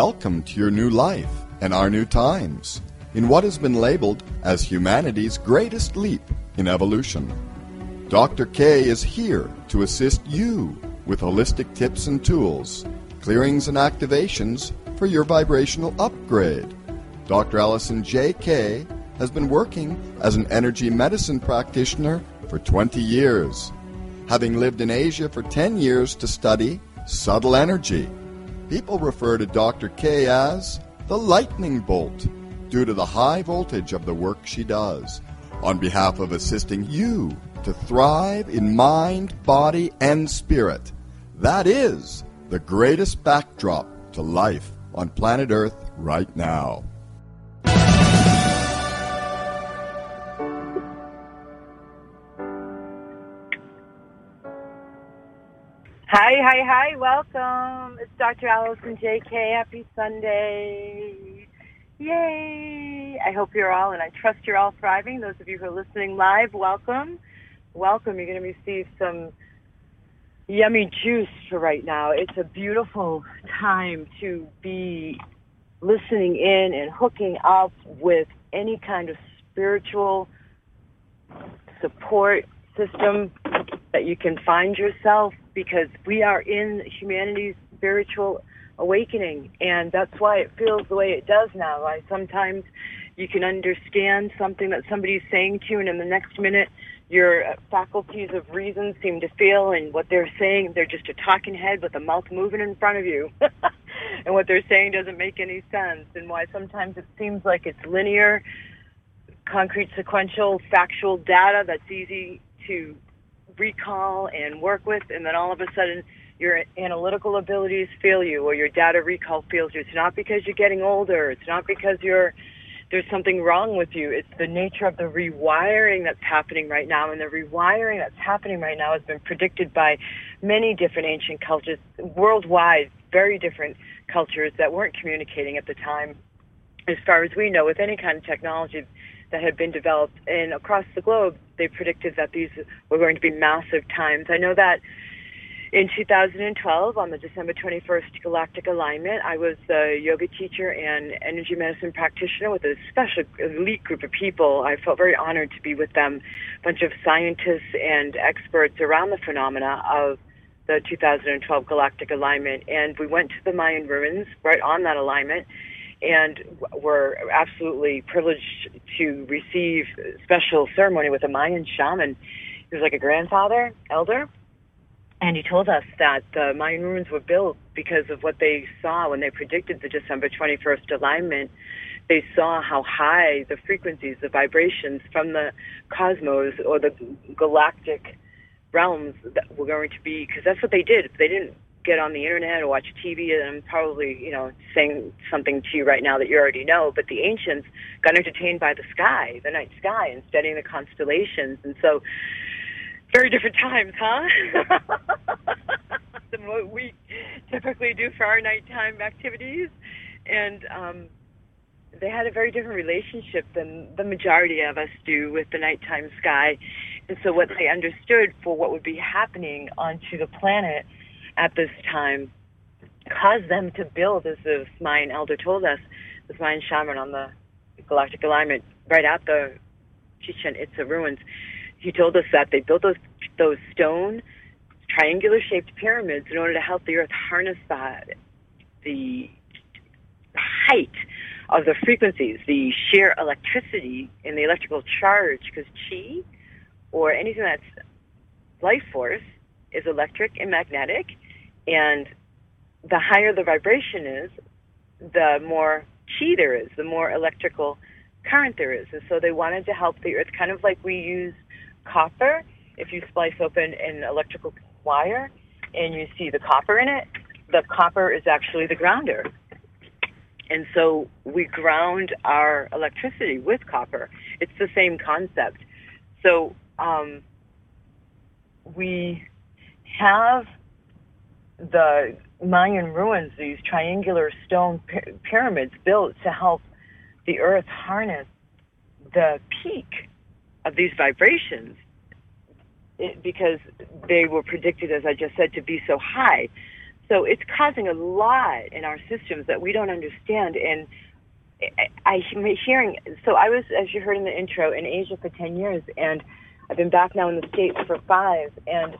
Welcome to your new life and our new times in what has been labeled as humanity's greatest leap in evolution. Dr. K is here to assist you with holistic tips and tools, clearings and activations for your vibrational upgrade. Dr. Allison J. K has been working as an energy medicine practitioner for 20 years, having lived in Asia for 10 years to study subtle energy. People refer to Dr. K as the lightning bolt due to the high voltage of the work she does on behalf of assisting you to thrive in mind, body, and spirit. That is the greatest backdrop to life on planet Earth right now. Hi, welcome. It's Dr. Allison J.K. Happy Sunday. Yay. I hope you're all, and I trust you're all thriving. Those of you who are listening live, welcome. Welcome. You're going to receive some yummy juice for right now. It's a beautiful time to be listening in and hooking up with any kind of spiritual support system that you can find yourself, because we are in humanity's spiritual awakening, and that's why it feels the way it does now. Like sometimes you can understand something that somebody's saying to you, and in the next minute your faculties of reason seem to fail, and what they're saying, they're just a talking head with a mouth moving in front of you. And what they're saying doesn't make any sense, and why sometimes it seems like it's linear, concrete, sequential, factual data that's easy to recall and work with, and then all of a sudden your analytical abilities fail you, or your data recall fails you. It's not because you're getting older. It's not because there's something wrong with you. It's the nature of the rewiring that's happening right now, and the rewiring that's happening right now has been predicted by many different ancient cultures worldwide, very different cultures that weren't communicating at the time, as far as we know, with any kind of technology that had been developed. And across the globe, they predicted that these were going to be massive times. I know that in 2012, on the December 21st Galactic Alignment, I was a yoga teacher and energy medicine practitioner with a special elite group of people. I felt very honored to be with them, a bunch of scientists and experts around the phenomena of the 2012 Galactic Alignment. And we went to the Mayan ruins right on that alignment, and were absolutely privileged to receive a special ceremony with a Mayan shaman. He was like a grandfather, elder, and he told us that the Mayan ruins were built because of what they saw when they predicted the December 21st alignment. They saw how high the frequencies, the vibrations from the cosmos or the galactic realms that were going to be, because that's what they did. If they didn't get on the internet or watch TV, and I'm probably, saying something to you right now that you already know, but the ancients got entertained by the sky, the night sky, and studying the constellations. And so, very different times, huh? Than what we typically do for our nighttime activities. And they had a very different relationship than the majority of us do with the nighttime sky. And so what they understood for what would be happening onto the planet at this time caused them to build, as this Mayan elder told us, this Mayan shaman on the Galactic Alignment, right at the Chichen Itza ruins. He told us that they built those stone, triangular-shaped pyramids in order to help the Earth harness the height of the frequencies, the sheer electricity and the electrical charge, because chi, or anything that's life force, is electric and magnetic, and the higher the vibration is, the more chi there is, the more electrical current there is. And so they wanted to help the Earth, kind of like we use copper. If you splice open an electrical wire and you see the copper in it, the copper is actually the grounder. And so we ground our electricity with copper. It's the same concept. So we have the Mayan ruins, these triangular stone pyramids built to help the Earth harness the peak of these vibrations, because they were predicted, as I just said, to be so high. So it's causing a lot in our systems that we don't understand. And I'm hearing, so I was, as you heard in the intro, in Asia for 10 years, and I've been back now in the States for 5, and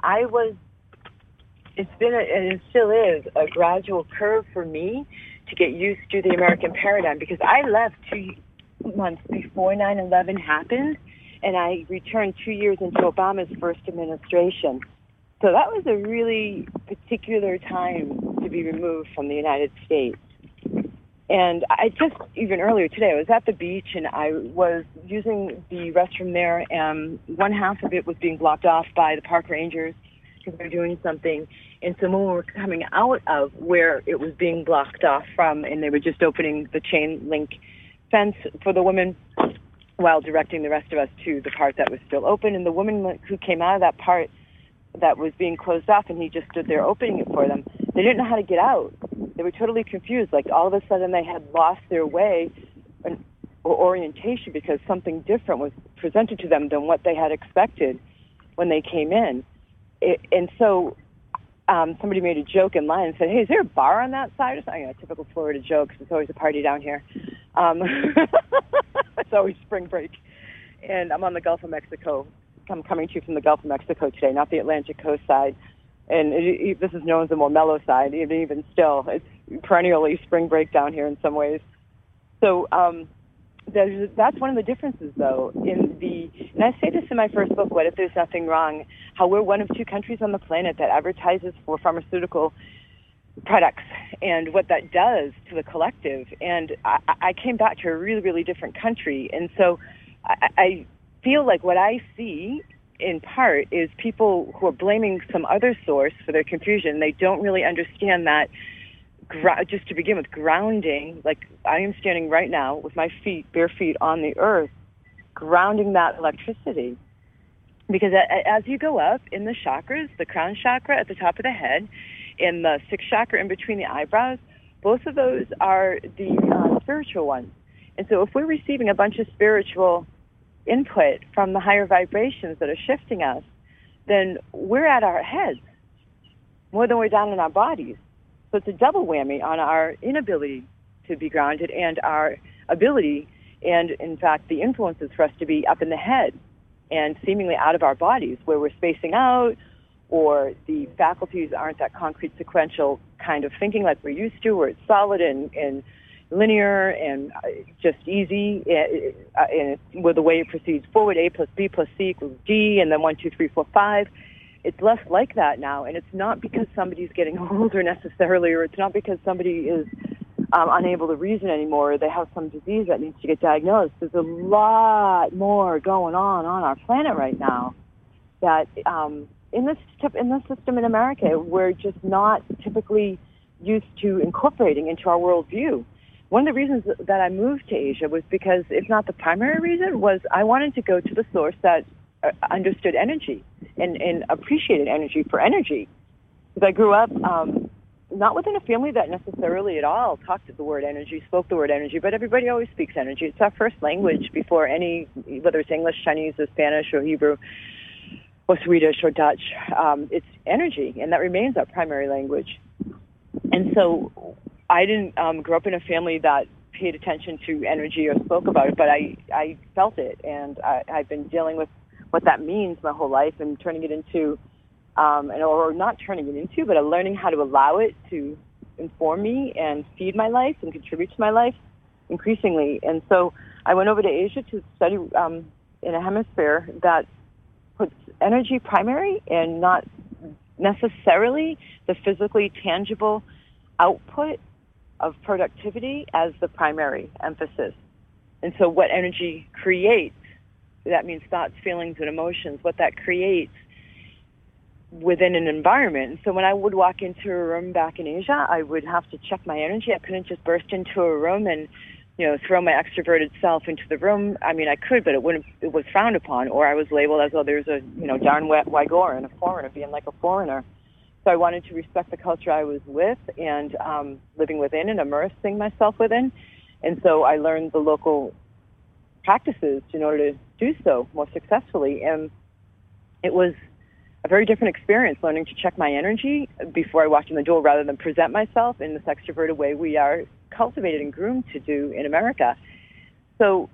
it's been, and it still is, a gradual curve for me to get used to the American paradigm, because I left 2 months before 9/11 happened, and I returned 2 years into Obama's first administration. So that was a really particular time to be removed from the United States. And I just, even earlier today, I was at the beach and I was using the restroom there, and one half of it was being blocked off by the park rangers because they were doing something. And so when we were coming out of where it was being blocked off from, and they were just opening the chain link fence for the women while directing the rest of us to the part that was still open. And the woman who came out of that part that was being closed off, and he just stood there opening it for them, they didn't know how to get out. They were totally confused. Like, all of a sudden they had lost their way or orientation because something different was presented to them than what they had expected when they came in. And so somebody made a joke in line and said, "Hey, is there a bar on that side?" Or something, you know, typical Florida joke, 'cause it's always a party down here. It's always spring break. And I'm on the Gulf of Mexico. I'm coming to you from the Gulf of Mexico today, not the Atlantic coast side. And this is known as the more mellow side. Even still, it's perennially spring break down here in some ways. So that's one of the differences, though. And I say this in my first book, What If There's Nothing Wrong? How we're one of 2 countries on the planet that advertises for pharmaceutical products and what that does to the collective. And I came back to a really, really different country. And so I feel like what I see in part is people who are blaming some other source for their confusion. They don't really understand that, just to begin with, grounding, like I am standing right now with my feet, bare feet on the earth, grounding that electricity. Because as you go up in the chakras, the crown chakra at the top of the head and the 6th chakra in between the eyebrows, both of those are the spiritual ones. And so if we're receiving a bunch of spiritual input from the higher vibrations that are shifting us, then we're at our heads more than we're down in our bodies. So it's a double whammy on our inability to be grounded and our ability, and in fact the influences for us to be up in the head and seemingly out of our bodies, where we're spacing out, or the faculties aren't that concrete sequential kind of thinking like we're used to, where it's solid and linear and just easy, and with the way it proceeds forward, A plus B plus C equals D, and then 1, 2, 3, 4, 5. It's less like that now, and it's not because somebody's getting older necessarily, or it's not because somebody is unable to reason anymore, or they have some disease that needs to get diagnosed. There's a lot more going on our planet right now that in this system in America, we're just not typically used to incorporating into our worldview. One of the reasons that I moved to Asia was because, if not the primary reason, was I wanted to go to the source that understood energy and appreciated energy for energy. Because I grew up not within a family that necessarily at all talked the word energy, spoke the word energy, but everybody always speaks energy. It's our first language before any, whether it's English, Chinese, or Spanish, or Hebrew, or Swedish, or Dutch. It's energy, and that remains our primary language. And so I didn't grow up in a family that paid attention to energy or spoke about it, but I felt it, and I've been dealing with what that means my whole life and turning it into, or not turning it into, but learning how to allow it to inform me and feed my life and contribute to my life increasingly. And so I went over to Asia to study in a hemisphere that puts energy primary and not necessarily the physically tangible output of productivity as the primary emphasis. And so what energy creates, that means thoughts, feelings, and emotions, what that creates within an environment. And so when I would walk into a room back in Asia, I would have to check my energy. I couldn't just burst into a room and, throw my extroverted self into the room. I mean, I could, but it was frowned upon, or I was labeled as, there's a, darn Wygoran, a foreigner, being like a foreigner. So I wanted to respect the culture I was with and living within and immersing myself within. And so I learned the local practices in order to do so more successfully. And it was a very different experience learning to check my energy before I walked in the door rather than present myself in this extroverted way we are cultivated and groomed to do in America. So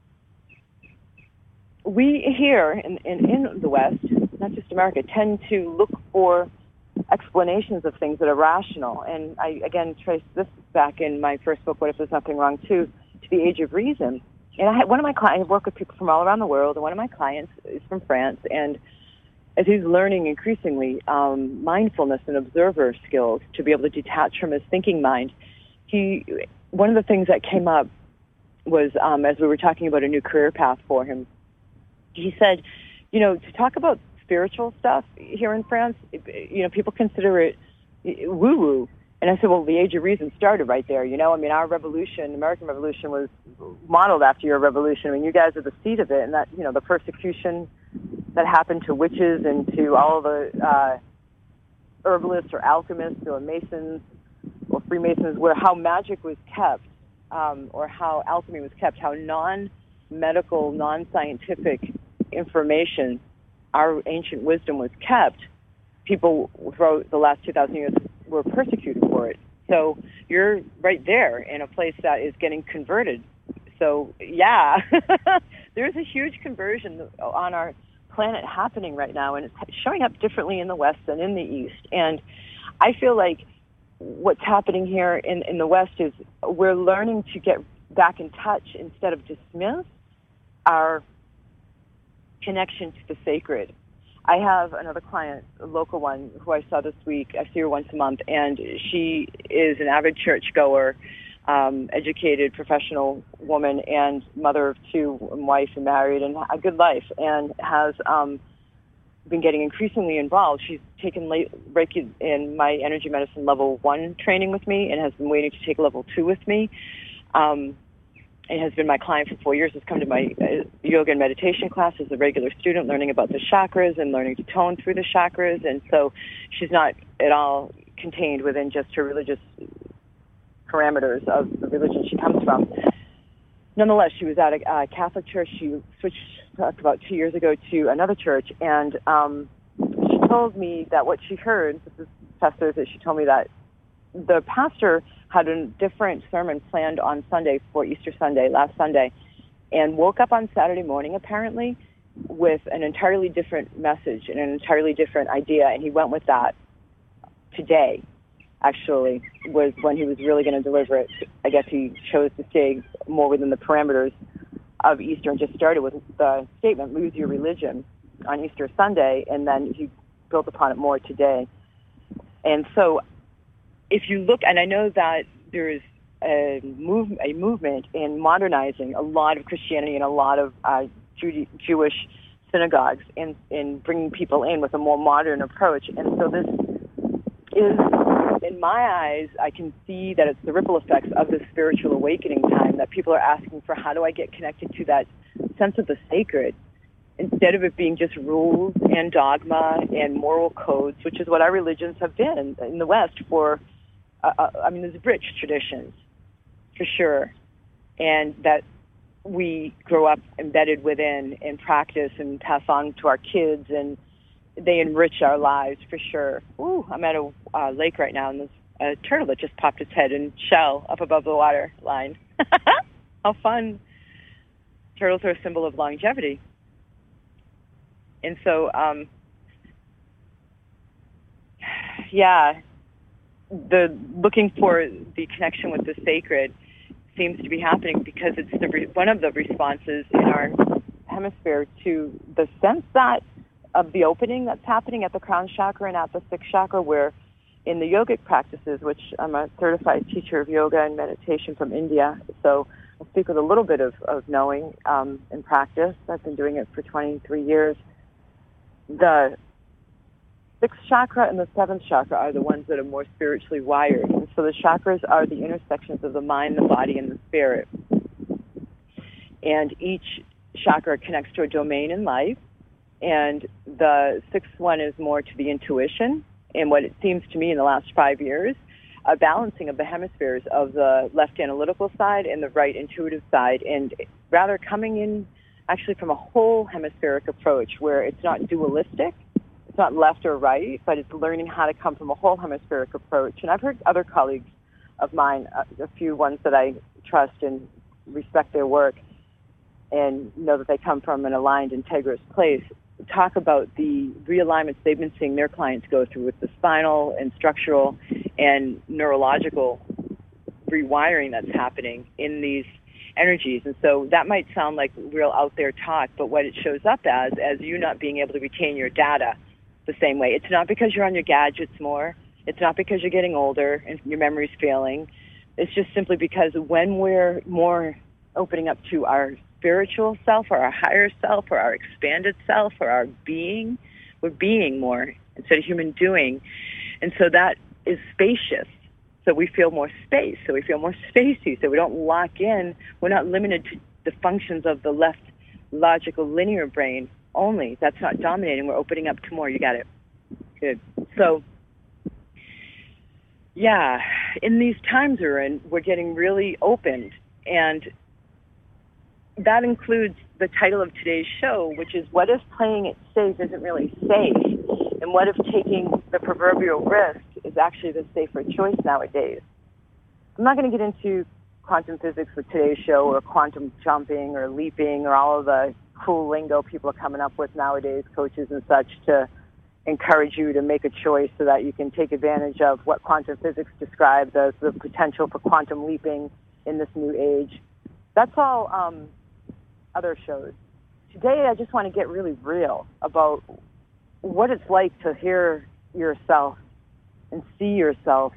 we here in the West, not just America, tend to look for explanations of things that are rational. And I, again, trace this back in my first book, What If There's Nothing Wrong, to the age of reason. And I had one of my clients, I work with people from all around the world, and one of my clients is from France, and as he's learning increasingly mindfulness and observer skills to be able to detach from his thinking mind, one of the things that came up was, as we were talking about a new career path for him, he said, to talk about spiritual stuff here in France, people consider it woo-woo. And I said, well, the age of reason started right there. Our revolution, American Revolution, was modeled after your revolution. I mean, you guys are the seed of it. And that, the persecution that happened to witches and to all the herbalists or alchemists or Masons or Freemasons, where how magic was kept, or how alchemy was kept, how non-medical, non-scientific information, our ancient wisdom was kept. People throughout the last 2,000 years were persecuted for it. So you're right there in a place that is getting converted. So, yeah, there's a huge conversion on our planet happening right now, and it's showing up differently in the West than in the East. And I feel like what's happening here in the West is we're learning to get back in touch instead of dismiss our connection to the sacred. I have another client, a local one, who I saw this week. I see her once a month, and she is an avid churchgoer, educated, professional woman, and mother of two, and wife, and married, and a good life, and has been getting increasingly involved. She's taken Reiki in my energy medicine level 1 training with me, and has been waiting to take level 2 with me. And has been my client for 4 years, has come to my yoga and meditation class as a regular student, learning about the chakras and learning to tone through the chakras. And so she's not at all contained within just her religious parameters of the religion she comes from. Nonetheless, she was at a Catholic church. She switched about 2 years ago to another church, and she told me that what she heard, this is Past Thursday, she told me that the pastor had a different sermon planned on Sunday for Easter Sunday, last Sunday, and woke up on Saturday morning, apparently, with an entirely different message and an entirely different idea, and he went with that. Today, actually, was when he was really going to deliver it. I guess he chose to stay more within the parameters of Easter and just started with the statement, lose your religion, on Easter Sunday, and then he built upon it more today. And so if you look, and I know that there is a movement in modernizing a lot of Christianity and a lot of Jewish synagogues in bringing people in with a more modern approach. And so this is, in my eyes, I can see that it's the ripple effects of the spiritual awakening time, that people are asking for, how do I get connected to that sense of the sacred, instead of it being just rules and dogma and moral codes, which is what our religions have been in the West for, there's rich traditions, for sure, and that we grow up embedded within and practice and pass on to our kids, and they enrich our lives, for sure. Ooh, I'm at a lake right now, and there's a turtle that just popped its head and shell up above the water line. How fun. Turtles are a symbol of longevity. And so, the looking for the connection with the sacred seems to be happening because it's one of the responses in our hemisphere to the sense that of the opening that's happening at the crown chakra and at the sixth chakra, where in the yogic practices, which I'm a certified teacher of yoga and meditation from India, so I speak with a little bit of knowing and practice. I've been doing it for 23 years. The sixth chakra and the seventh chakra are the ones that are more spiritually wired. And so the chakras are the intersections of the mind, the body, and the spirit. And each chakra connects to a domain in life. And the sixth one is more to the intuition. And what it seems to me in the last 5 years, a balancing of the hemispheres of the left analytical side and the right intuitive side, and rather coming in actually from a whole hemispheric approach where it's not dualistic. it's not left or right, but it's learning how to come from a whole hemispheric approach. And I've heard other colleagues of mine, a few ones that I trust and respect their work and know that they come from an aligned, integrous place, talk about the realignments they've been seeing their clients go through with the spinal and structural and neurological rewiring that's happening in these energies. And so that might sound like real out there talk, but what it shows up as you not being able to retain your data the same way. It's not because you're on your gadgets more. It's not because you're getting older and your memory's failing. It's just simply because when we're more opening up to our spiritual self or our higher self or our expanded self or our being, we're being more instead of human doing. And so that is spacious. So we feel more space. So we feel more spacey. So we don't lock in. We're not limited to the functions of the left logical linear brain only. That's not dominating. We're opening up to more. You got it. Good. So, yeah, in these times we're in, we're getting really opened. And that includes the title of today's show, which is, what if playing it safe isn't really safe? And what if taking the proverbial risk is actually the safer choice nowadays? I'm not going to get into quantum physics for today's show or quantum jumping or leaping or all of the cool lingo people are coming up with nowadays, coaches and such, to encourage you to make a choice so that you can take advantage of what quantum physics describes as the potential for quantum leaping in this new age. That's all other shows. Today, I just want to get really real about what it's like to hear yourself and see yourself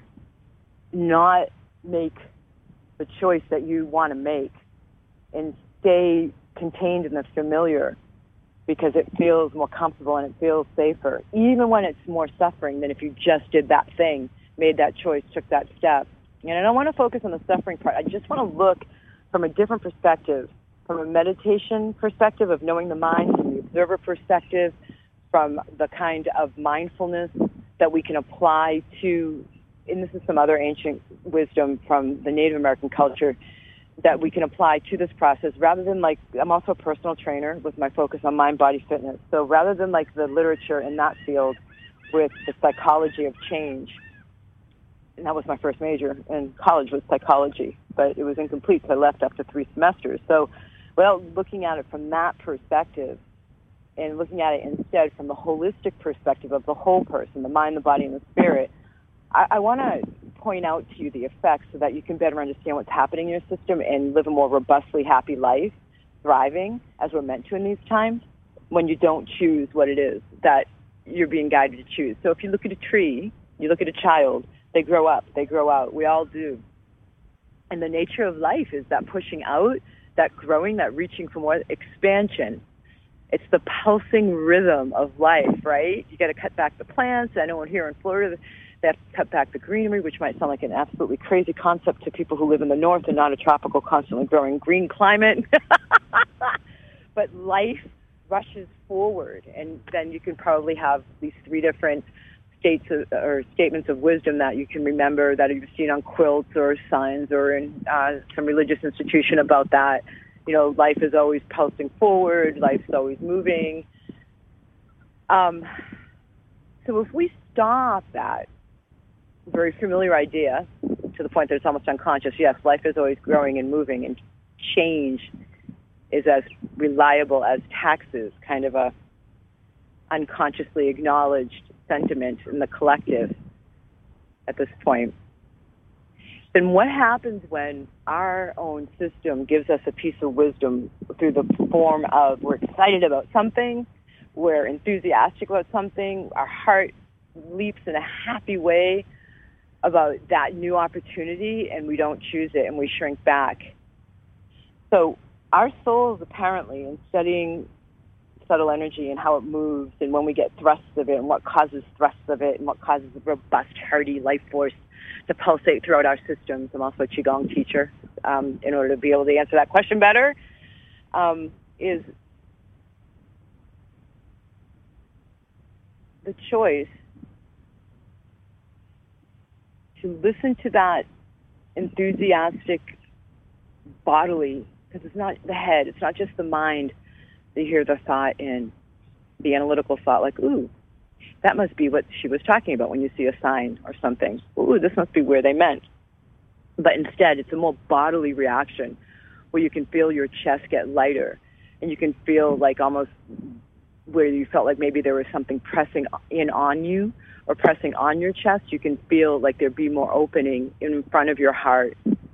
not make the choice that you want to make and stay contained in the familiar because it feels more comfortable and it feels safer, even when it's more suffering than if you just did that thing, made that choice, took that step. And I don't want to focus on the suffering part. I just want to look from a different perspective, from a meditation perspective of knowing the mind, from the observer perspective, from the kind of mindfulness that we can apply to, and this is some other ancient wisdom from the Native American culture, that we can apply to this process rather than like, I'm also a personal trainer with my focus on mind-body fitness. So rather than like the literature in that field with the psychology of change, and that was my first major in college was psychology, but it was incomplete, so I left after 3 semesters. So, well, looking at it from that perspective and looking at it instead from the holistic perspective of the whole person, the mind, the body, and the spirit, I want to point out to you the effects so that you can better understand what's happening in your system and live a more robustly happy life, thriving as we're meant to in these times when you don't choose what it is that you're being guided to choose. So if you look at a tree, you look at a child, they grow up, they grow out. We all do. And the nature of life is that pushing out, that growing, that reaching for more expansion. It's the pulsing rhythm of life, right? You got to cut back the plants. I know here in Florida, they have to cut back the greenery, which might sound like an absolutely crazy concept to people who live in the north and not a tropical, constantly growing green climate. But life rushes forward, and then you can probably have these 3 different or statements of wisdom that you can remember that you've seen on quilts or signs or in some religious institution about that. You know, life is always pulsing forward, life's always moving. So if we stop that very familiar idea to the point that it's almost unconscious, yes, life is always growing and moving, and change is as reliable as taxes, kind of a unconsciously acknowledged sentiment in the collective at this point. Then what happens when our own system gives us a piece of wisdom through the form of we're excited about something, we're enthusiastic about something, our heart leaps in a happy way about that new opportunity, and we don't choose it and we shrink back. So our souls apparently, in studying subtle energy and how it moves and when we get thrusts of it and what causes thrusts of it and what causes a robust, hardy life force to pulsate throughout our systems. I'm also a Qigong teacher in order to be able to answer that question better, is the choice to listen to that enthusiastic bodily, because it's not the head, it's not just the mind that you hear the thought in, the analytical thought like, ooh, that must be what she was talking about when you see a sign or something. Ooh, this must be where they meant. But instead, it's a more bodily reaction where you can feel your chest get lighter, and you can feel like almost where you felt like maybe there was something pressing in on you or pressing on your chest. You can feel like there'd be more opening in front of your heart.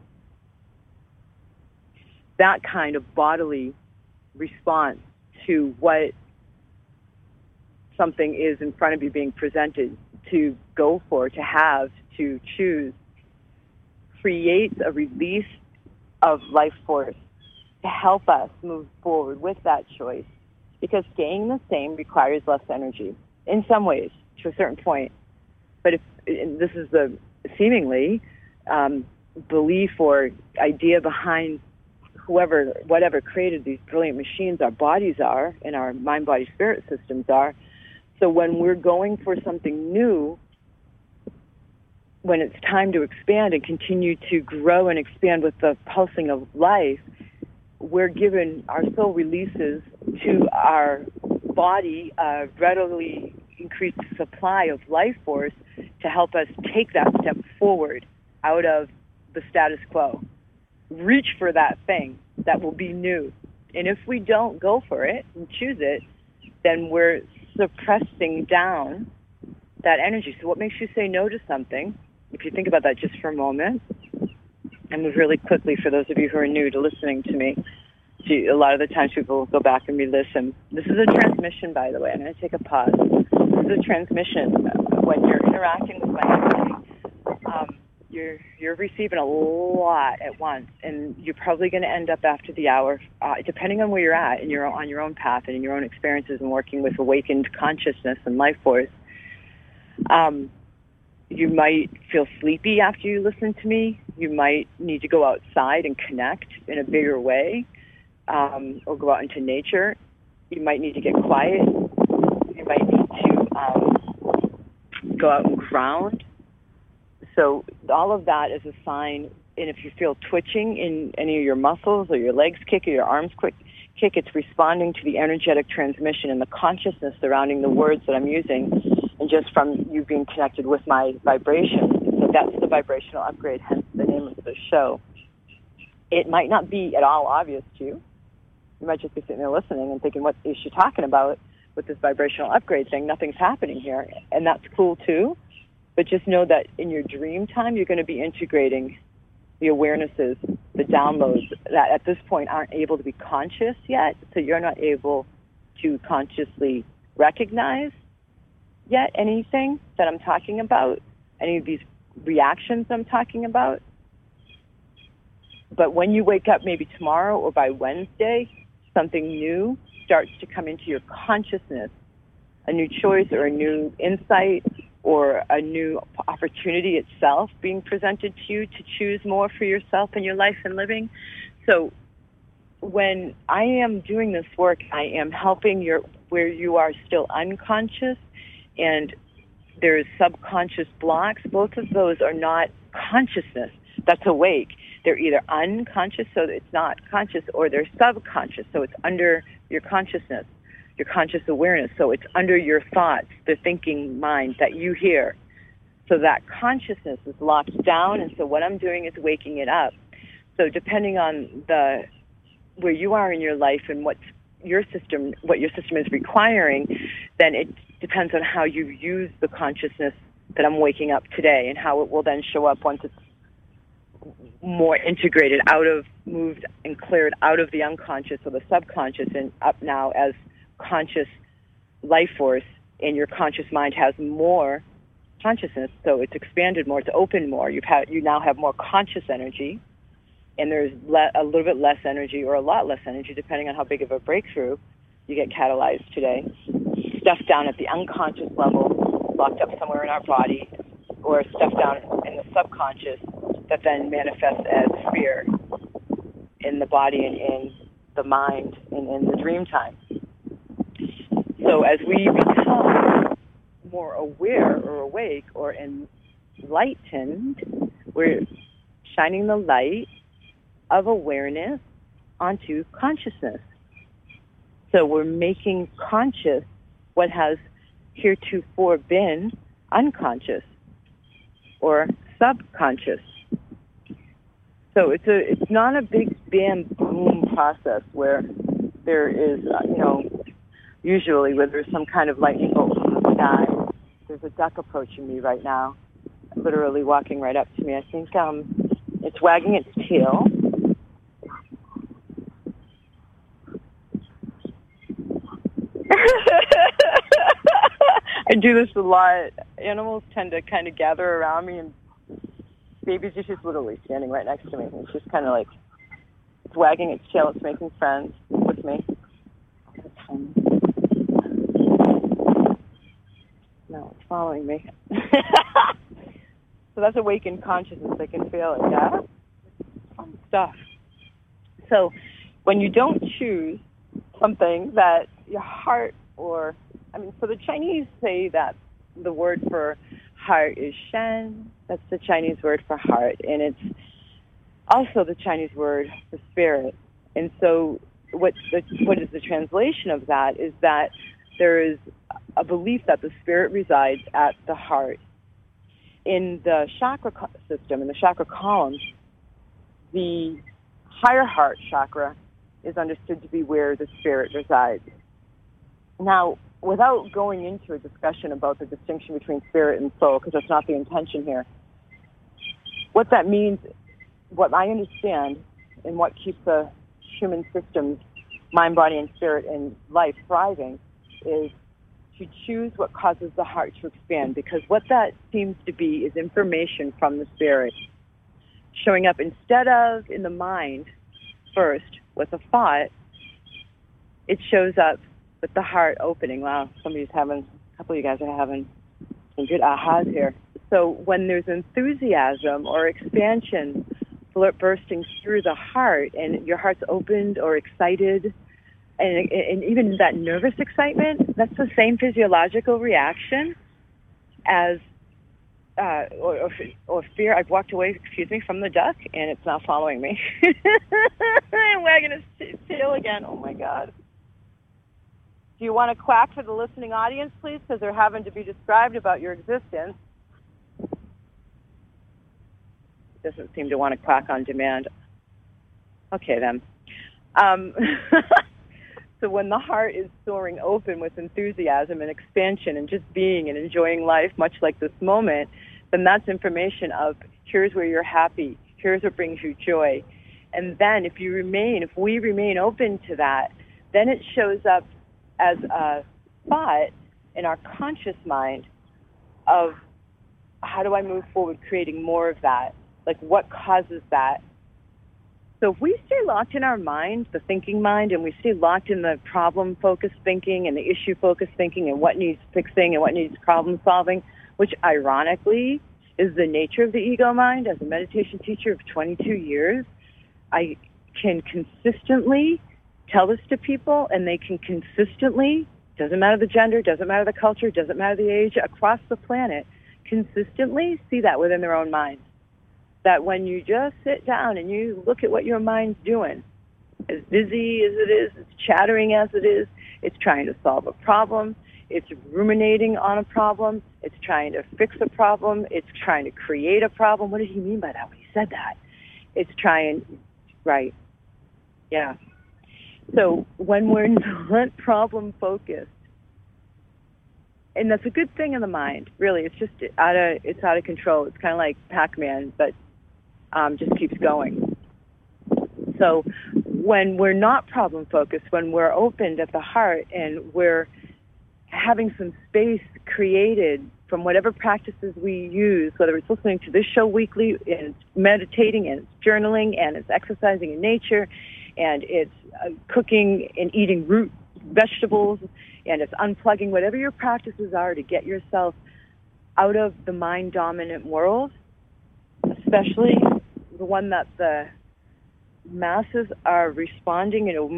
That kind of bodily response to what something is in front of you being presented to go for, to have, to choose, creates a release of life force to help us move forward with that choice. Because staying the same requires less energy in some ways, to a certain point. But if this is the seemingly belief or idea behind whatever created these brilliant machines our bodies are and our mind-body-spirit systems are. So when we're going for something new, when it's time to expand and continue to grow and expand with the pulsing of life, we're given, our soul releases to our body a readily increased supply of life force to help us take that step forward out of the status quo. Reach for that thing that will be new. And if we don't go for it and choose it, then we're suppressing down that energy. So what makes you say no to something? If you think about that just for a moment, and move really quickly for those of you who are new to listening to me. A lot of the times people will go back and re-listen. This is a transmission, by the way. I'm going to take a pause. This is a transmission. When you're interacting with my energy, you're receiving a lot at once, and you're probably going to end up after the hour, depending on where you're at and you're on your own path and in your own experiences and working with awakened consciousness and life force. You might feel sleepy after you listen to me. You might need to go outside and connect in a bigger way, or go out into nature. You might need to get quiet. You might need to go out and ground. So all of that is a sign, and if you feel twitching in any of your muscles or your legs kick or your arms kick, it's responding to the energetic transmission and the consciousness surrounding the words that I'm using, and just from you being connected with my vibration. So that's the vibrational upgrade, hence the name of the show. It might not be at all obvious to you. You might just be sitting there listening and thinking, what is she talking about with this vibrational upgrade thing? Nothing's happening here. And that's cool too. But just know that in your dream time, you're going to be integrating the awarenesses, the downloads that at this point aren't able to be conscious yet. So you're not able to consciously recognize yet anything that I'm talking about, any of these reactions I'm talking about. But when you wake up maybe tomorrow or by Wednesday, something new starts to come into your consciousness, a new choice or a new insight or a new opportunity itself being presented to you to choose more for yourself in your life and living. So when I am doing this work, I am helping where you are still unconscious and there's subconscious blocks. Both of those are not consciousness that's awake. They're either unconscious, so it's not conscious, or they're subconscious, so it's under your consciousness, your conscious awareness, so it's under your thoughts, the thinking mind that you hear. So that consciousness is locked down, and so what I'm doing is waking it up. So depending on where you are in your life and what your system is requiring, then it depends on how you use the consciousness that I'm waking up today and how it will then show up once it's more integrated, moved and cleared out of the unconscious or the subconscious and up now as conscious life force, and your conscious mind has more consciousness, so it's expanded more, it's opened more. You now have more conscious energy, and there's a little bit less energy or a lot less energy, depending on how big of a breakthrough you get catalyzed today. Stuff down at the unconscious level, locked up somewhere in our body, or stuff down in the subconscious that then manifests as fear in the body and in the mind and in the dream time. So as we become more aware or awake or enlightened, we're shining the light of awareness onto consciousness. So we're making conscious what has heretofore been unconscious or subconscious. So it's not a big bam boom process where there is, usually where there's some kind of lightning bolt from the sky. There's a duck approaching me right now, literally walking right up to me. I think it's wagging its tail. I do this a lot. Animals tend to kind of gather around me, and Baby's just literally standing right next to me. It's just kind of like, it's wagging its tail. It's making friends with me. No, it's following me. So that's awakened consciousness. I can feel it. Yeah? Fun stuff. So when you don't choose something that your heart so the Chinese say that the word for heart is shen. That's the Chinese word for heart. And it's also the Chinese word for spirit. And so what is the translation of that is that there is a belief that the spirit resides at the heart. In the chakra system, in the chakra columns, the higher heart chakra is understood to be where the spirit resides. Now, without going into a discussion about the distinction between spirit and soul, because that's not the intention here, what that means, what I understand, and what keeps the human systems, mind, body, and spirit in life thriving, is to choose what causes the heart to expand, because what that seems to be is information from the spirit showing up instead of in the mind first with a thought. It shows up with the heart opening. Wow, a couple of you guys are having some good ahas here. So when there's enthusiasm or expansion bursting through the heart, and your heart's opened or excited, and even that nervous excitement, that's the same physiological reaction as or fear. I've walked away, from the duck, and it's now following me. I'm wagging its tail again. Oh my God. Do you want to quack for the listening audience, please? Because they're having to be described about your existence. It doesn't seem to want to quack on demand. Okay, then. So when the heart is soaring open with enthusiasm and expansion and just being and enjoying life, much like this moment, then that's information of here's where you're happy, here's what brings you joy. And then if we remain open to that, then it shows up as a thought in our conscious mind of how do I move forward creating more of that? Like what causes that? So if we stay locked in our mind, the thinking mind, and we stay locked in the problem-focused thinking and the issue-focused thinking and what needs fixing and what needs problem-solving, which ironically is the nature of the ego mind. As a meditation teacher of 22 years, I can consistently tell this to people, and they can consistently, doesn't matter the gender, doesn't matter the culture, doesn't matter the age, across the planet, consistently see that within their own minds. That when you just sit down and you look at what your mind's doing, as busy as it is, as chattering as it is, it's trying to solve a problem, it's ruminating on a problem, it's trying to fix a problem, it's trying to create a problem. What did he mean by that when he said that? It's trying, right, yeah. So when we're not problem-focused, and that's a good thing in the mind, really, it's just out of control. It's kind of like Pac-Man, but just keeps going. So when we're not problem-focused, when we're opened at the heart and we're having some space created from whatever practices we use, whether it's listening to this show weekly, and it's meditating, and it's journaling, and it's exercising in nature, and it's cooking and eating root vegetables, and it's unplugging, whatever your practices are to get yourself out of the mind-dominant world, especially the one that the masses are responding and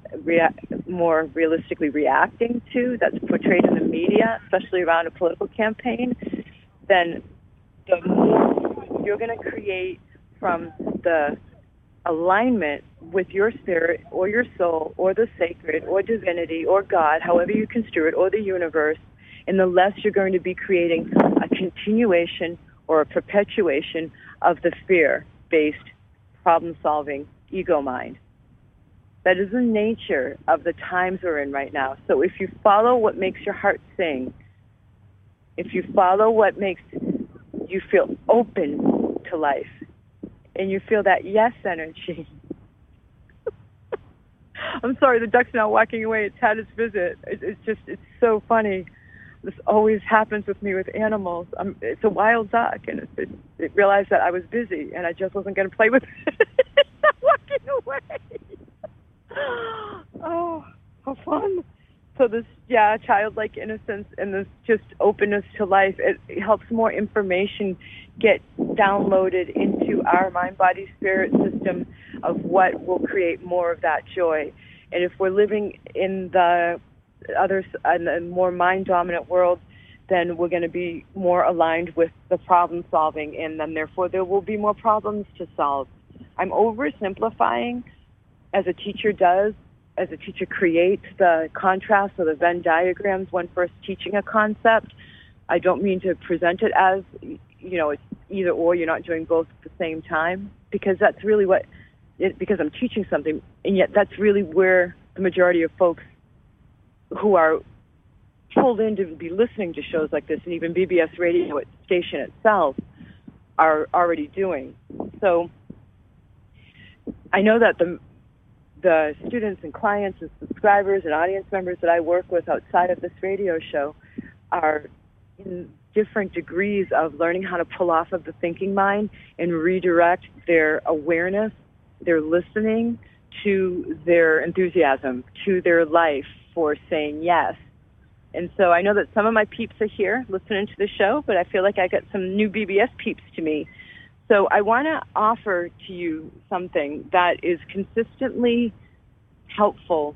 more realistically reacting to, that's portrayed in the media, especially around a political campaign, then the more you're going to create from the alignment with your spirit or your soul or the sacred or divinity or God, however you construe it, or the universe, and the less you're going to be creating a continuation or a perpetuation of the fear-based, problem-solving ego mind. That is the nature of the times we're in right now. So if you follow what makes your heart sing, if you follow what makes you feel open to life, and you feel that yes energy. I'm sorry, the duck's now walking away. It's had its visit. It's so funny. This always happens with me with animals. It's a wild duck, and it realized that I was busy, and I just wasn't going to play with it. It's not walking away. Oh, how fun. So this, childlike innocence and this just openness to life, it helps more information get downloaded into our mind, body, spirit system of what will create more of that joy. And if we're living in the more mind-dominant world, then we're going to be more aligned with the problem solving, and then therefore there will be more problems to solve. I'm oversimplifying, as a teacher does, as a teacher creates the contrast or the Venn diagrams when first teaching a concept. I don't mean to present it as, it's either or, you're not doing both at the same time, because that's really because I'm teaching something, and yet that's really where the majority of folks who are pulled in to be listening to shows like this, and even BBS Radio station itself, are already doing. So I know that the students and clients and subscribers and audience members that I work with outside of this radio show are in different degrees of learning how to pull off of the thinking mind and redirect their awareness, their listening, to their enthusiasm, to their life for saying yes. And so I know that some of my peeps are here listening to the show, but I feel like I got some new BBS peeps to me. So I want to offer to you something that is consistently helpful.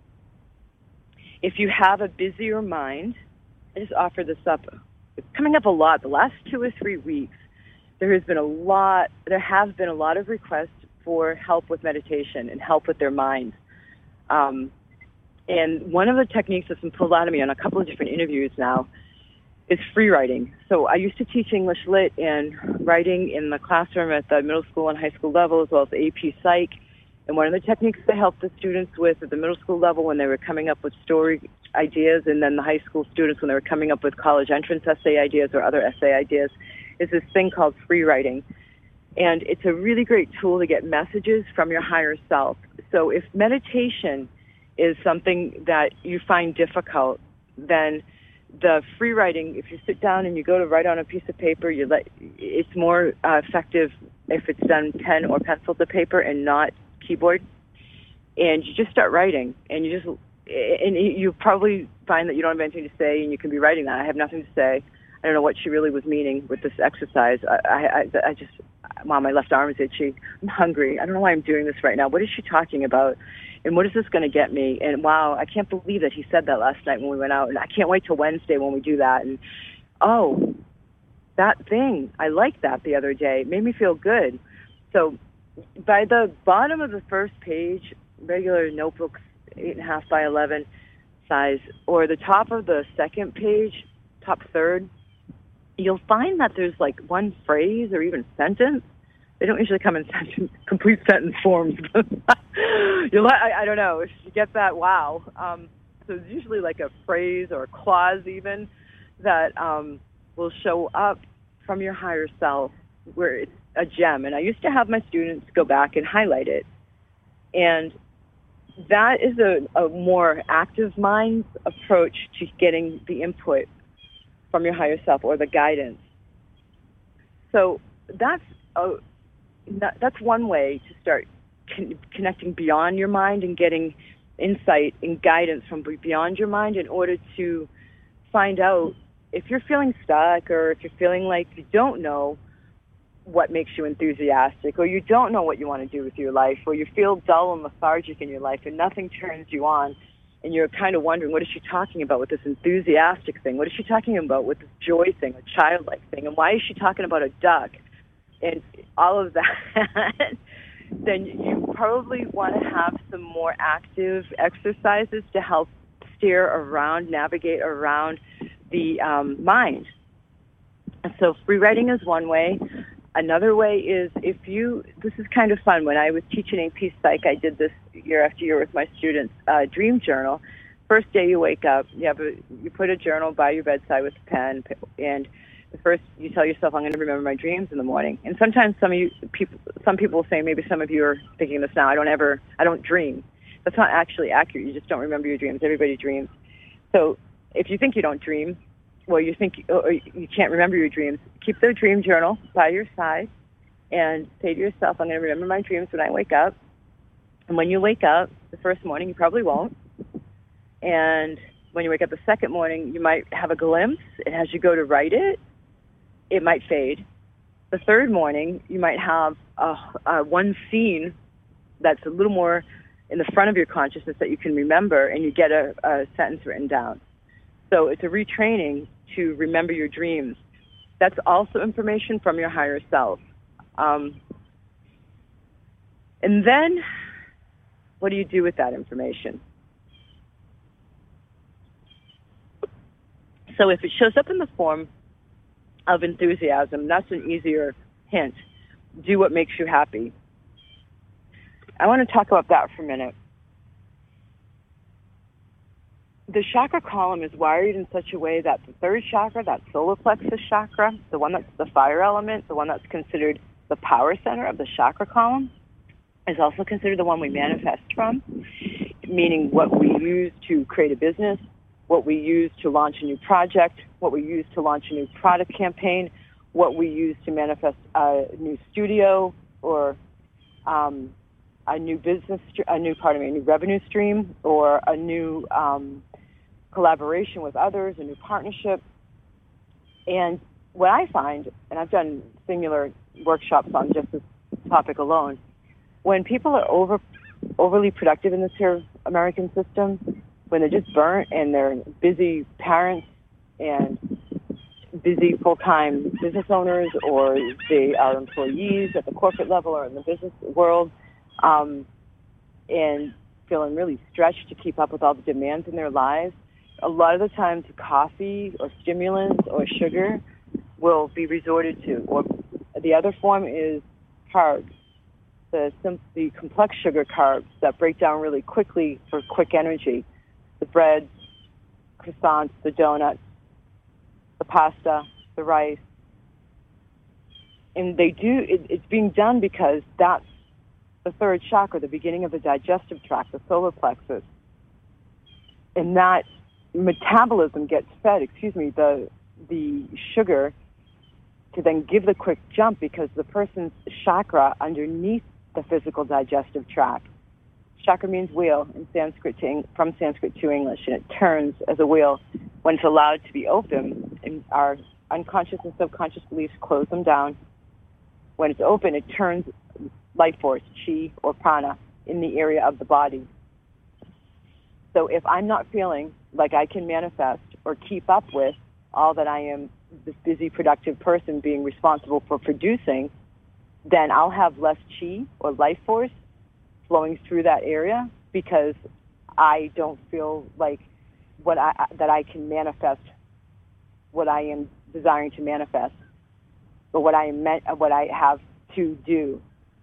If you have a busier mind, I just offer this up. It's coming up a lot. The last 2 or 3 weeks, there have been a lot of requests for help with meditation and help with their minds. And one of the techniques that's been pulled out of me on a couple of different interviews now is free writing. So I used to teach English Lit and writing in the classroom at the middle school and high school level, as well as AP Psych. And one of the techniques I helped the students with at the middle school level when they were coming up with story ideas, and then the high school students when they were coming up with college entrance essay ideas or other essay ideas, is this thing called free writing. And it's a really great tool to get messages from your higher self. So if meditation is something that you find difficult, then the free writing, if you sit down and you go to write on a piece of paper, it's more effective if it's done pen or pencil to paper and not keyboard. And you just start writing, and you probably find that you don't have anything to say, and you can be writing that. I have nothing to say. I don't know what she really was meaning with this exercise. I just, Mom, my left arm is itchy. I'm hungry. I don't know why I'm doing this right now. What is she talking about? And what is this going to get me? And wow, I can't believe that he said that last night when we went out. And I can't wait till Wednesday when we do that. And oh, that thing, I liked that the other day. It made me feel good. So by the bottom of the first page, regular notebooks, 8.5 by 11 size, or the top of the second page, top third, you'll find that there's like one phrase or even sentence. They don't usually come in complete sentence forms. I don't know. If you get that, wow. So it's usually like a phrase or a clause even that will show up from your higher self where it's a gem. And I used to have my students go back and highlight it. And that is a more active mind approach to getting the input from your higher self or the guidance. So that's one way to start connecting beyond your mind and getting insight and guidance from beyond your mind in order to find out if you're feeling stuck or if you're feeling like you don't know what makes you enthusiastic, or you don't know what you want to do with your life, or you feel dull and lethargic in your life and nothing turns you on, and you're kind of wondering, what is she talking about with this enthusiastic thing? What is she talking about with this joy thing, a childlike thing? And why is she talking about a duck? And all of that, then you probably want to have some more active exercises to help steer around, navigate around the mind. And so free writing is one way. Another way is this is kind of fun. When I was teaching AP Psych, I did this year after year with my students, dream journal. First day you wake up, you put a journal by your bedside with a pen, and the first you tell yourself, I'm going to remember my dreams in the morning. And sometimes some people will say, maybe some of you are thinking this now, I don't dream. That's not actually accurate. You just don't remember your dreams. Everybody dreams. So if you think you don't dream, well, you think or you can't remember your dreams, keep the dream journal by your side and say to yourself, I'm going to remember my dreams when I wake up. And when you wake up the first morning, you probably won't. And when you wake up the second morning, you might have a glimpse. And as you go to write it, it might fade. The third morning, you might have one scene that's a little more in the front of your consciousness that you can remember, and you get a sentence written down. So it's a retraining to remember your dreams. That's also information from your higher self. And then what do you do with that information? So if it shows up in the form of enthusiasm, that's an easier hint. Do what makes you happy. I want to talk about that for a minute. The chakra column is wired in such a way that the third chakra, that solar plexus chakra, the one that's the fire element, the one that's considered the power center of the chakra column, is also considered the one we manifest from, meaning what we use to create a business, what we use to launch a new project, what we use to launch a new product campaign, what we use to manifest a new studio or a new revenue stream, or a new collaboration with others, a new partnership. And what I find, and I've done singular workshops on just this topic alone, when people are overly productive in this here American system, when they're just burnt and they're busy parents and busy full-time business owners, or they are employees at the corporate level or in the business world, and feeling really stretched to keep up with all the demands in their lives, a lot of the times coffee or stimulants or sugar will be resorted to. Or the other form is carbs, the complex sugar carbs that break down really quickly for quick energy. The breads, croissants, the donuts, the pasta, the rice. And it's being done because that's the third chakra, the beginning of the digestive tract, the solar plexus. And that metabolism gets fed, the sugar to then give the quick jump, because the person's chakra underneath the physical digestive tract. Chakra means wheel in Sanskrit from Sanskrit to English, and it turns as a wheel when it's allowed to be open, and our unconscious and subconscious beliefs close them down. When it's open, it turns life force, chi or prana, in the area of the body. So if I'm not feeling like I can manifest or keep up with all that I am, this busy, productive person being responsible for producing, then I'll have less chi or life force flowing through that area, because I don't feel like that I can manifest what I am desiring to manifest, or what I have to do.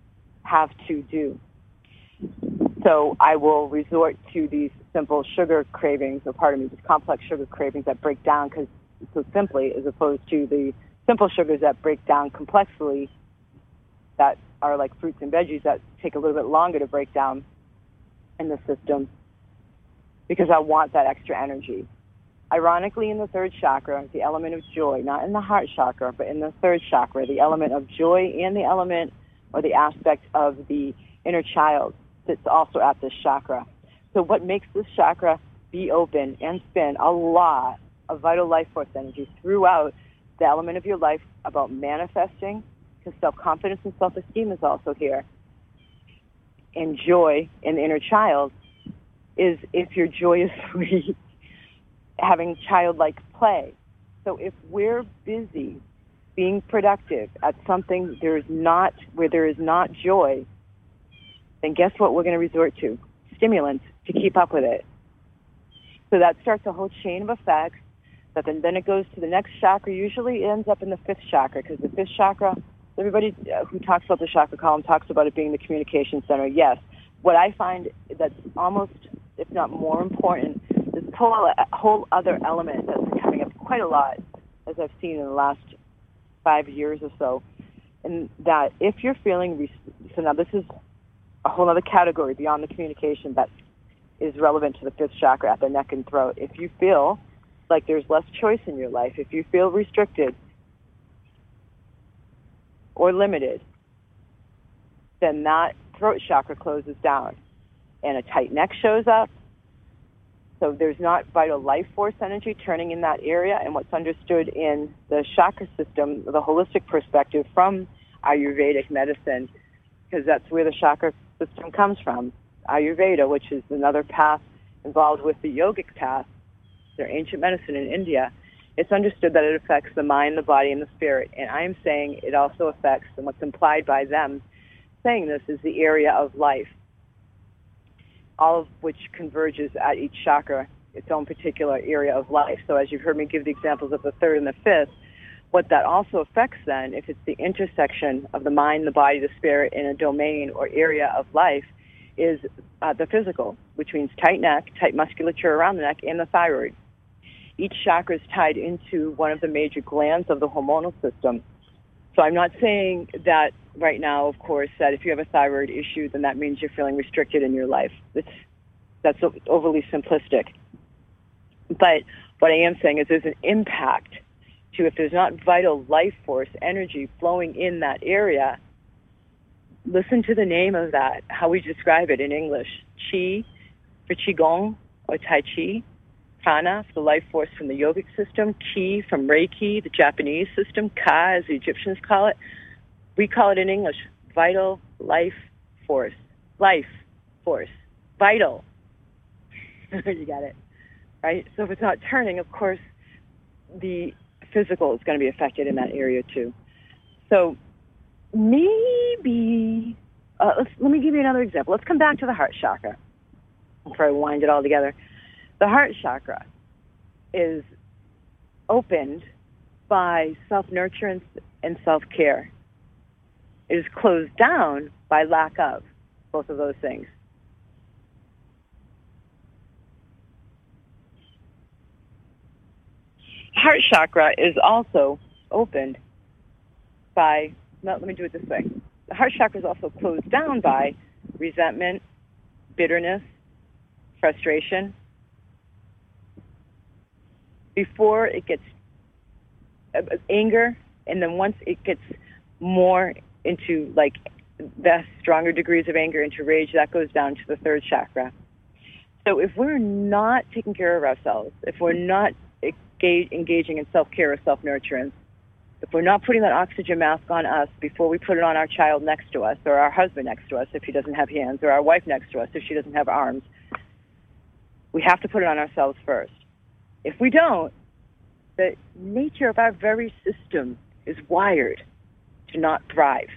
So I will resort to these simple sugar cravings, these complex sugar cravings that break down so simply, as opposed to the simple sugars that break down complexly, that are like fruits and veggies that take a little bit longer to break down in the system, because I want that extra energy. Ironically, in the third chakra, the element of joy, not in the heart chakra, but in the third chakra, the element of joy and the element or the aspect of the inner child sits also at this chakra. So what makes this chakra be open and spin a lot of vital life force energy throughout the element of your life about manifesting, because self-confidence and self-esteem is also here, and joy in the inner child, is if your joy is sweet, having childlike play. So if we're busy being productive at something where there is not joy, then guess what we're going to resort to? Stimulants to keep up with it. So that starts a whole chain of effects But then it goes to the next chakra. Usually it ends up in the fifth chakra, because the fifth chakra, everybody who talks about the chakra column talks about it being the communication center. Yes. What I find that's almost, if not more important, is a whole other element that's been coming up quite a lot, as I've seen in the last 5 years or so, and that if you're feeling, so now this is a whole other category beyond the communication that is relevant to the fifth chakra at the neck and throat. If you feel like there's less choice in your life, if you feel restricted or limited, then that throat chakra closes down and a tight neck shows up. So there's not vital life force energy turning in that area. And what's understood in the chakra system, the holistic perspective from Ayurvedic medicine, because that's where the chakra system comes from, Ayurveda, which is another path involved with the yogic path, their ancient medicine in India. It's understood that it affects the mind, the body, and the spirit. And I am saying it also affects, and what's implied by them saying this, is the area of life, all of which converges at each chakra, its own particular area of life. So as you've heard me give the examples of the third and the fifth, what that also affects then, if it's the intersection of the mind, the body, the spirit in a domain or area of life, is the physical, which means tight neck, tight musculature around the neck, and the thyroid. Each chakra is tied into one of the major glands of the hormonal system. So I'm not saying that right now, of course, that if you have a thyroid issue, then that means you're feeling restricted in your life. That's overly simplistic. But what I am saying is there's an impact to, if there's not vital life force energy flowing in that area, listen to the name of that, how we describe it in English. Qi for Qigong or Tai Chi. Prana for the life force from the yogic system. Ki from Reiki, the Japanese system. Ka, as the Egyptians call it. We call it in English vital life force. Life force. Vital. You got it. Right? So if it's not turning, of course, the physical is going to be affected in that area too. So maybe, let me give you another example. Let's come back to the heart chakra before I wind it all together. The heart chakra is opened by self-nurturance and self-care. It is closed down by lack of both of those things. Heart chakra is also opened by, let me do it this way. The heart chakra is also closed down by resentment, bitterness, frustration. Before it gets anger, and then once it gets more into like the stronger degrees of anger, into rage, that goes down to the third chakra. So if we're not taking care of ourselves, if we're not engaging in self-care or self-nurturance, if we're not putting that oxygen mask on us before we put it on our child next to us, or our husband next to us if he doesn't have hands, or our wife next to us if she doesn't have arms, we have to put it on ourselves first. If we don't, the nature of our very system is wired to not thrive.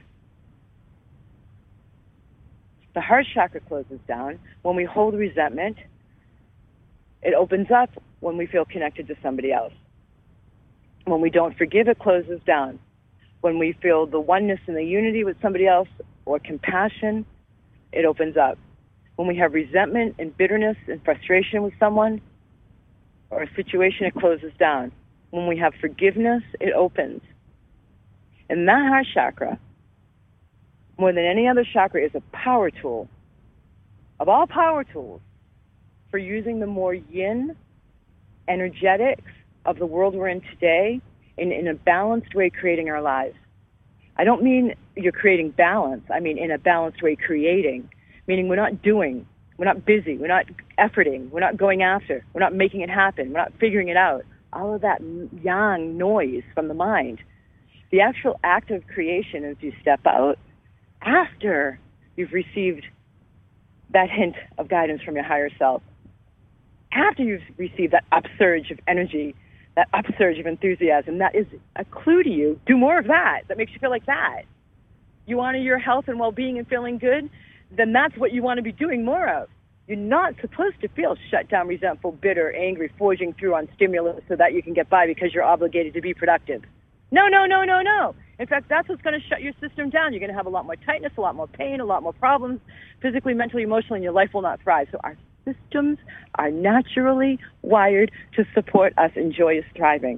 The heart chakra closes down when we hold resentment. It opens up when we feel connected to somebody else. When we don't forgive, it closes down. When we feel the oneness and the unity with somebody else or compassion, it opens up. When we have resentment and bitterness and frustration with someone or a situation, it closes down. When we have forgiveness, it opens. And that heart chakra, more than any other chakra, is a power tool, of all power tools, for using the more yin energetics of the world we're in today in a balanced way, creating our lives. I don't mean you're creating balance. I mean in a balanced way, creating, meaning we're not doing, we're not busy, we're not efforting, we're not going after, we're not making it happen, we're not figuring it out. All of that yang noise from the mind. The actual act of creation is you step out after you've received that hint of guidance from your higher self, after you've received that upsurge of energy, that upsurge of enthusiasm. That is a clue to you. Do more of that. That makes you feel like that. You honor your health and well-being and feeling good, then that's what you want to be doing more of. You're not supposed to feel shut down, resentful, bitter, angry, forging through on stimulus so that you can get by because you're obligated to be productive. No, no, no, no, no. In fact, that's what's going to shut your system down. You're going to have a lot more tightness, a lot more pain, a lot more problems, physically, mentally, emotionally, and your life will not thrive. So our systems are naturally wired to support us in joyous thriving.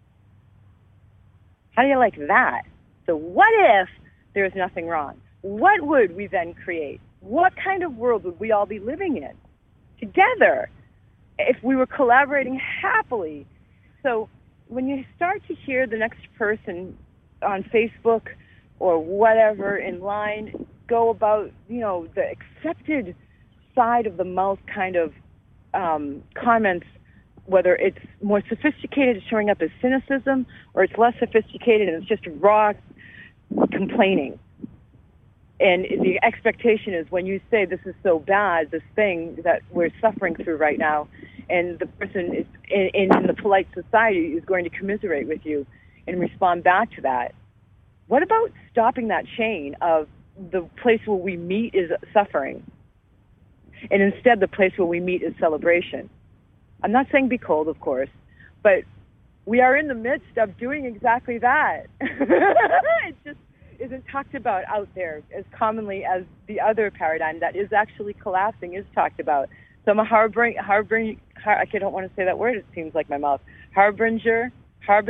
How do you like that? So what if there's nothing wrong? What would we then create? What kind of world would we all be living in together if we were collaborating happily? So when you start to hear the next person on Facebook or whatever in line go about, the accepted side of the mouth kind of comments, whether it's more sophisticated, showing up as cynicism, or it's less sophisticated and it's just raw complaining. And the expectation is when you say this is so bad, this thing that we're suffering through right now, and the person is in the polite society is going to commiserate with you and respond back to that. What about stopping that chain of the place where we meet is suffering, and instead the place where we meet is celebration? I'm not saying be cold, of course, but we are in the midst of doing exactly that. It just isn't talked about out there as commonly as the other paradigm that is actually collapsing is talked about. So I'm a harbinger, I don't want to say that word, it seems like my mouth. Harbinger. I'm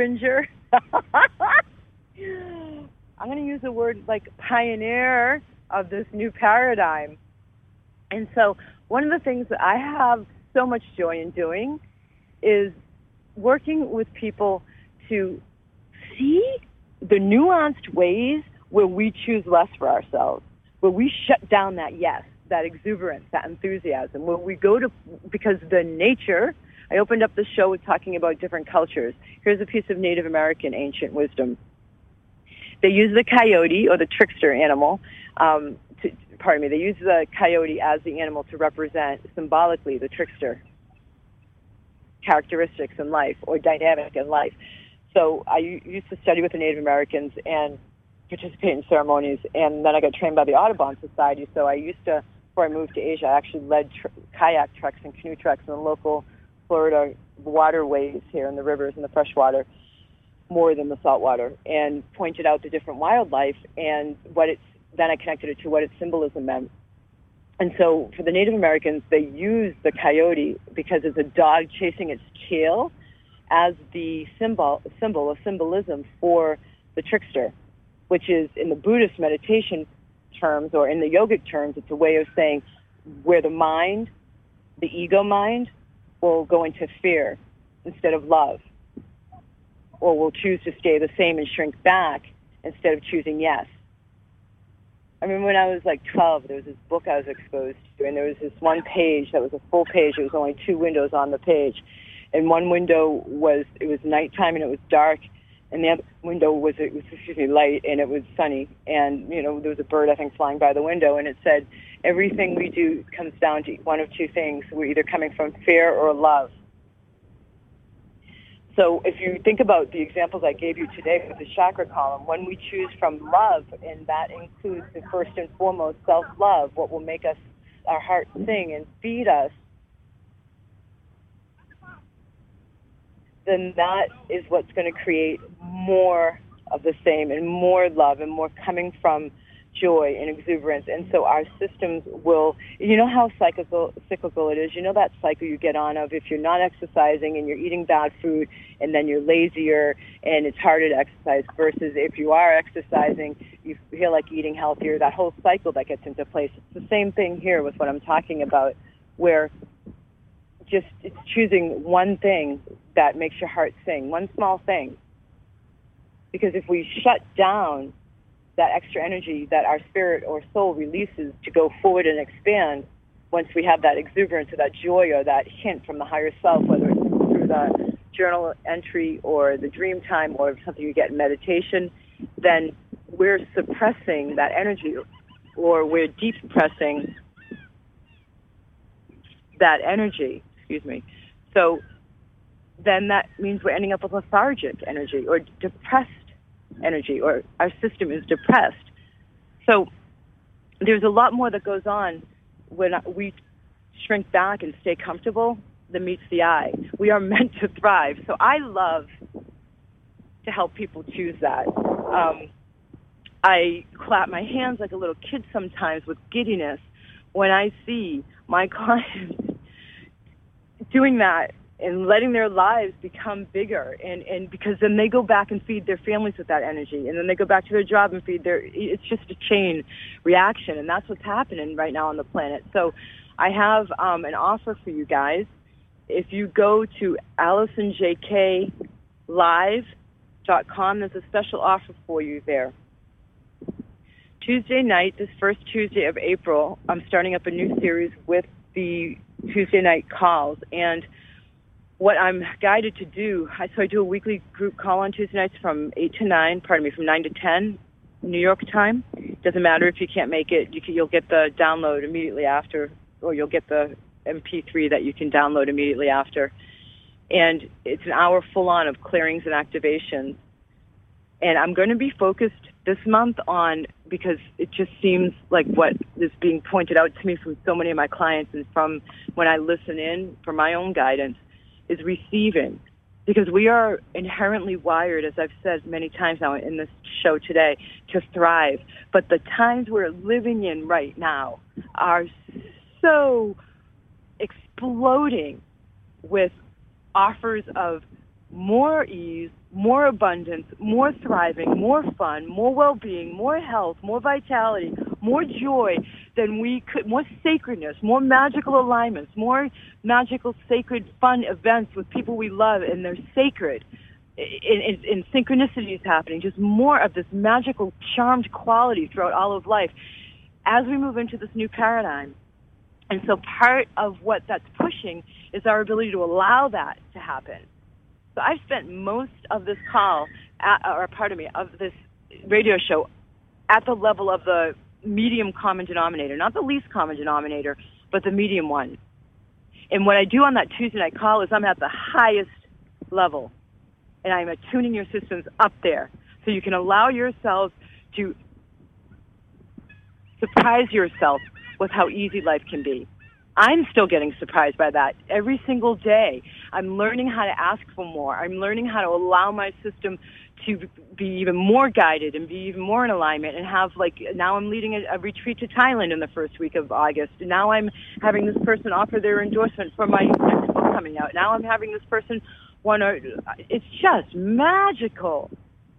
going to use a word like pioneer of this new paradigm. And so one of the things that I have so much joy in doing is working with people to see the nuanced ways where we choose less for ourselves, where we shut down that yes, that exuberance, that enthusiasm, where we go to, because the nature, I opened up the show with talking about different cultures. Here's a piece of Native American ancient wisdom. They use the coyote, or the trickster animal, they use the coyote as the animal to represent symbolically the trickster characteristics in life or dynamic in life. So I used to study with the Native Americans and participate in ceremonies, and then I got trained by the Audubon Society. So I used to, before I moved to Asia, I actually led kayak treks and canoe treks in the local Florida waterways here in the rivers and the freshwater, more than the saltwater, and pointed out the different wildlife and then I connected it to what its symbolism meant. And so for the Native Americans, they use the coyote because it's a dog chasing its tail as the symbolism for the trickster, which is in the Buddhist meditation terms or in the yogic terms, it's a way of saying where the mind, the ego mind, will go into fear instead of love, or will choose to stay the same and shrink back instead of choosing yes. I remember when I was like 12, there was this book I was exposed to, and there was this one page that was a full page. It was only 2 windows on the page. And one window was nighttime and it was dark, and the other window was light and it was sunny. And, there was a bird, I think, flying by the window, and it said, everything we do comes down to one of 2 things. We're either coming from fear or love. So if you think about the examples I gave you today with the chakra column, when we choose from love, and that includes the first and foremost self-love, what will make our heart sing and feed us, then that is what's going to create more of the same and more love and more coming from joy and exuberance. And so our systems will, how cyclical it is. That cycle you get on of if you're not exercising and you're eating bad food and then you're lazier and it's harder to exercise versus if you are exercising, you feel like eating healthier, that whole cycle that gets into place. It's the same thing here with what I'm talking about, where it's choosing one thing that makes your heart sing, one small thing. Because if we shut down that extra energy that our spirit or soul releases to go forward and expand, once we have that exuberance or that joy or that hint from the higher self, whether it's through the journal entry or the dream time or something you get in meditation, then we're suppressing that energy, or we're depressing that energy, So then that means we're ending up with lethargic energy or depressed energy, or our system is depressed. So there's a lot more that goes on when we shrink back and stay comfortable, the meets the eye. We are meant to thrive. So I love to help people choose that. I clap my hands like a little kid sometimes with giddiness when I see my clients doing that and letting their lives become bigger, and because then they go back and feed their families with that energy, and then they go back to their job and it's just a chain reaction, and that's what's happening right now on the planet. So I have an offer for you guys. If you go to AllisonJKLive.com, there's a special offer for you there. Tuesday night, this first Tuesday of April, I'm starting up a new series with the Tuesday night calls, and what I'm guided to do, so I do a weekly group call on Tuesday nights from 9 to 10, New York time. Doesn't matter if you can't make it. You'll get the download immediately after, or you'll get the MP3 that you can download immediately after. And it's an hour full-on of clearings and activations. And I'm going to be focused this month on, because it just seems like what is being pointed out to me from so many of my clients and from when I listen in for my own guidance, is receiving. Because we are inherently wired, as I've said many times now in this show today, to thrive. But the times we're living in right now are so exploding with offers of more ease, more abundance, more thriving, more fun, more well-being, more health, more vitality, more joy than we could, more sacredness, more magical alignments, more magical, sacred, fun events with people we love, and they're sacred. In synchronicities happening, just more of this magical, charmed quality throughout all of life as we move into this new paradigm. And so part of what that's pushing is our ability to allow that to happen. So I've spent most of this of this radio show at the level of the medium common denominator, not the least common denominator, but the medium one. And what I do on that Tuesday night call is I'm at the highest level, and I'm attuning your systems up there so you can allow yourselves to surprise yourself with how easy life can be. I'm still getting surprised by that every single day. I'm learning how to ask for more. I'm learning how to allow my system to be even more guided and be even more in alignment, and have, now I'm leading a retreat to Thailand in the first week of August. And now I'm having this person offer their endorsement for my next book coming out. Now I'm having this person it's just magical.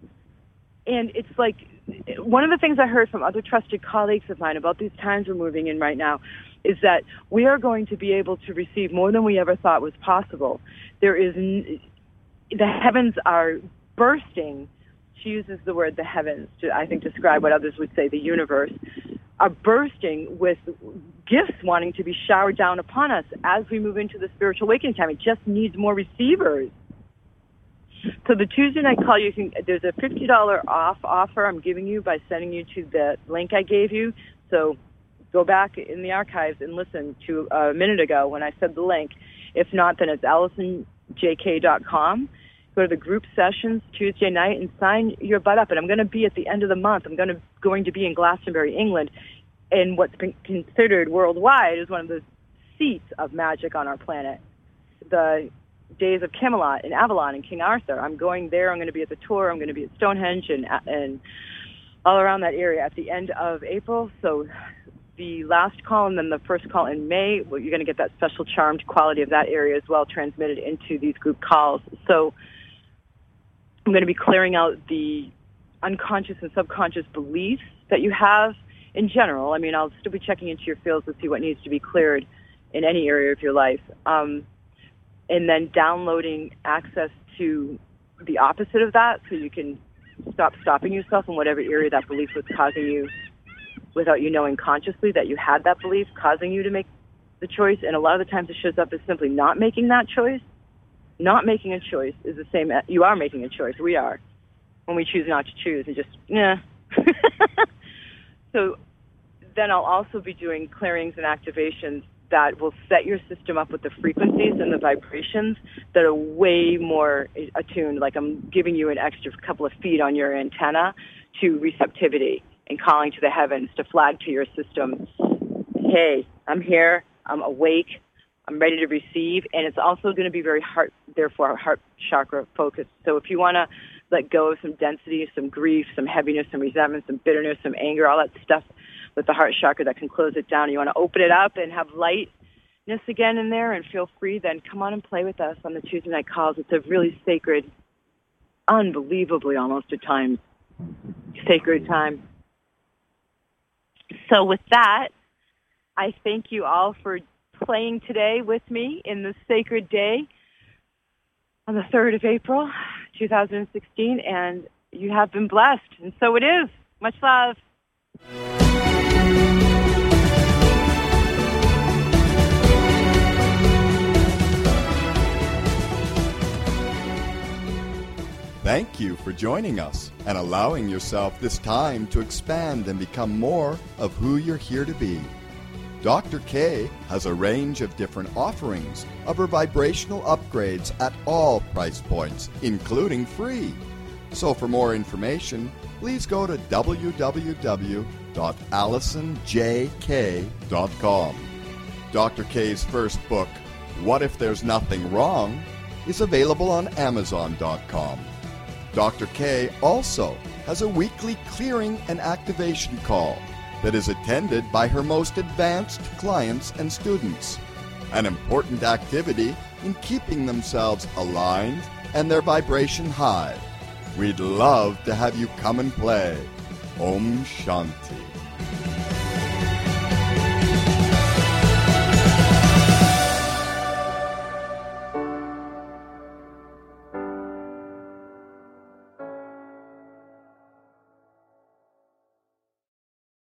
And it's like, one of the things I heard from other trusted colleagues of mine about these times we're moving in right now is that we are going to be able to receive more than we ever thought was possible. The heavens are bursting. She uses the word the heavens to, I think, describe what others would say the universe, are bursting with gifts wanting to be showered down upon us as we move into the spiritual awakening time. It just needs more receivers. So the Tuesday night call, there's a $50 off offer I'm giving you by sending you to the link I gave you. So go back in the archives and listen to a minute ago when I said the link. If not, then it's AllisonJK.com. Go to the group sessions Tuesday night and sign your butt up. And I'm going to be at the end of the month. I'm going to be in Glastonbury, England, in what's been considered worldwide as one of the seats of magic on our planet. The Days of Camelot in Avalon and King Arthur. I'm going there. I'm going to be at the tour. I'm going to be at Stonehenge and all around that area at the end of April. So the last call and then the first call in May, you're going to get that special charmed quality of that area as well transmitted into these group calls. So I'm going to be clearing out the unconscious and subconscious beliefs that you have in general. I mean, I'll still be checking into your fields to see what needs to be cleared in any area of your life. And then downloading access to the opposite of that so you can stop stopping yourself in whatever area that belief was causing you without you knowing consciously that you had that belief causing you to make the choice. And a lot of the times it shows up as simply not making that choice. Not making a choice is the same as you are making a choice. We are. When we choose not to choose and just, So then I'll also be doing clearings and activations that will set your system up with the frequencies and the vibrations that are way more attuned. Like I'm giving you an extra couple of feet on your antenna to receptivity and calling to the heavens to flag to your system, hey, I'm here. I'm awake. I'm ready to receive. And it's also going to be very heart chakra focused. So if you want to let go of some density, some grief, some heaviness, some resentment, some bitterness, some anger, all that stuff with the heart chakra that can close it down, you want to open it up and have lightness again in there and feel free, then come on and play with us on the Tuesday night calls. It's a really sacred, unbelievably almost at times, sacred time. So with that, I thank you all for playing today with me in this sacred day on the 3rd of April, 2016, and you have been blessed, and so it is. Much love. Thank you for joining us and allowing yourself this time to expand and become more of who you're here to be. Dr. K has a range of different offerings of her vibrational upgrades at all price points, including free. So for more information, please go to www.AlisonJK.com. Dr. K's first book, What If There's Nothing Wrong, is available on Amazon.com. Dr. K also has a weekly clearing and activation call that is attended by her most advanced clients and students, an important activity in keeping themselves aligned and their vibration high. We'd love to have you come and play. Om Shanti.